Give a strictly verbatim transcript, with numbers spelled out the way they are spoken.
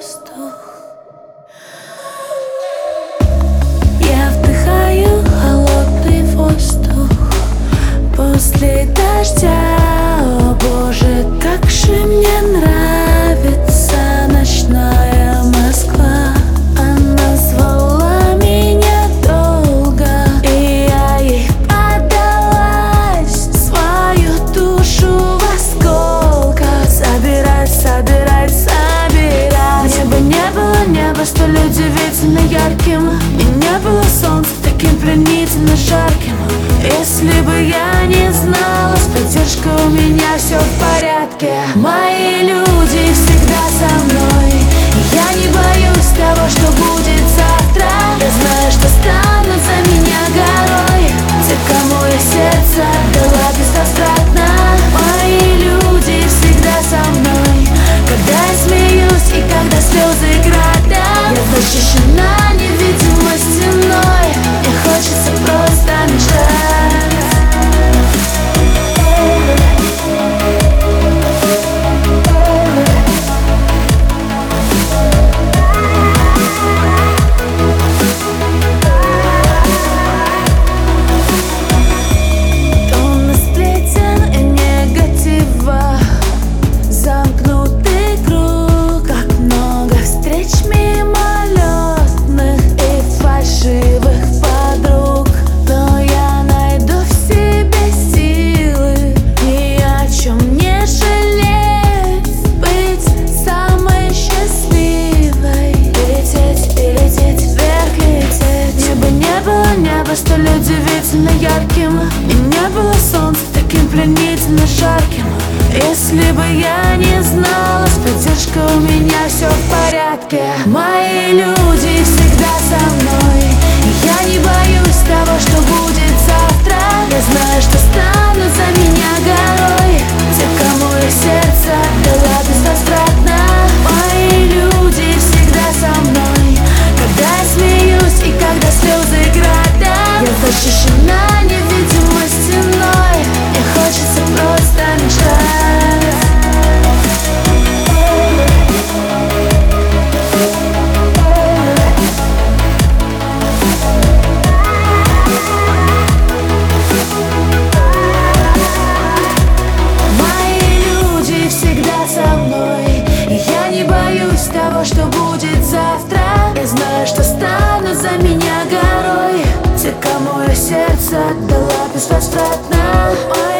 воздух. Я вдыхаю холодный воздух после дождя. О боже, как же мне нравится ночная Москва. Она звала меня долго, и я ей отдалась, свою душу в осколках. Собирать, собирать, собирать. Небо не было, небо столь удивительно ярким, и не было солнца таким пленительно жарким. Если бы я не знала, с поддержкой у меня все в порядке. Мои люди всегда со мной, я не боюсь того, что будет завтра. Я знаю, что станут за меня горой те, кому я сердце отдала безвозвратно. Мои люди всегда со мной, когда я смеюсь и когда слезы градом. Я защищена невидимой стеной, мне хочется просто мечтать. Столь удивительно ярким, и не было солнца таким пленительно жарким. Если бы я не знала, с поддержкой у меня все в порядке. Мои люди всегда со мной, я не боюсь того, что будет завтра. Я знаю, что станут за меня горой те, кому я сердце отдала безвозвратно. Мои люди всегда со мной, когда я смеюсь и когда слезы градом. Я защищена невидимой стеной, мне хочется просто мечтать. Мои люди всегда со мной, я не боюсь того, что будет завтра. Я знаю, что станут за меня горой те, кому я сердце отдала безвозвратно.